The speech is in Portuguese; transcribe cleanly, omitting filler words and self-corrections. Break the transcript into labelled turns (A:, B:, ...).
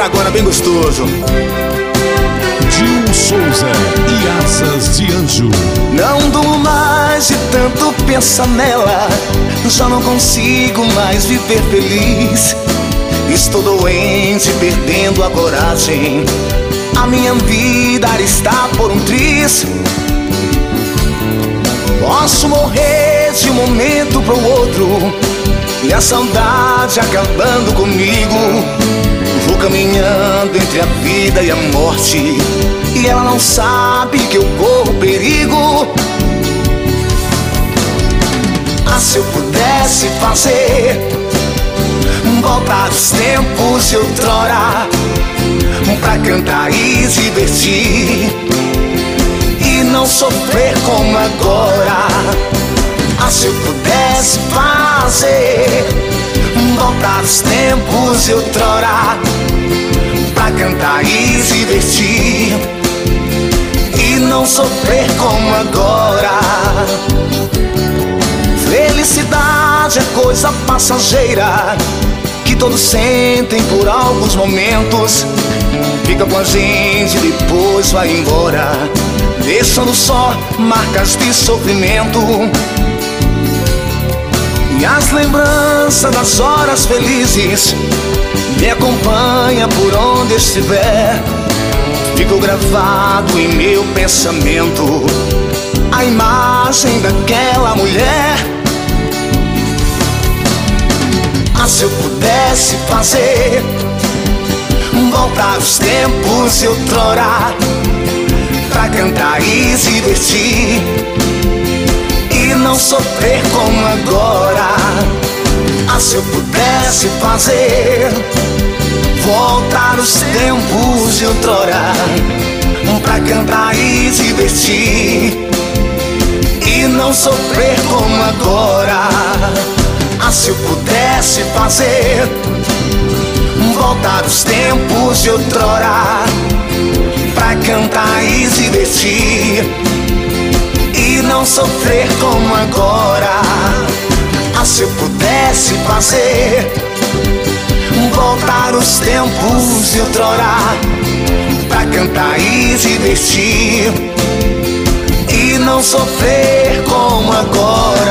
A: Bora agora, bem gostoso.
B: Gil Souza e Asas de Anjo.
C: Não durmo mais de tanto pensar nela, já não consigo mais viver feliz. Estou doente, perdendo a coragem, a minha vida está por um triz. Posso morrer de um momento pro outro, e a saudade acabando comigo. Vou caminhando entre a vida e a morte, e ela não sabe que eu corro perigo. Ah, se eu pudesse fazer voltar os tempos de outrora, pra cantar e divertir, e não sofrer como agora. Ah, se eu pudesse fazer voltar os tempos de outrora, pra cantar e divertir, e não sofrer como agora. Felicidade é coisa passageira, que todos sentem por alguns momentos. Fica com a gente, depois vai embora, deixando só marcas de sofrimento. E as lembranças das horas felizes me acompanham por onde estiver. Ficou gravado em meu pensamento a imagem daquela mulher. Ah, se eu pudesse fazer voltar os tempos de outrora, pra cantar e se divertir, e não sofrer como agora. Ah, se eu pudesse fazer voltar os tempos de outrora, pra cantar e se divertir, e não sofrer como agora. Ah, se eu pudesse fazer voltar os tempos de outrora, pra cantar e se divertir, e não sofrer como agora. Ah, se eu pudesse fazer voltar os tempos de outrora, pra cantar e se divertir, e não sofrer como agora.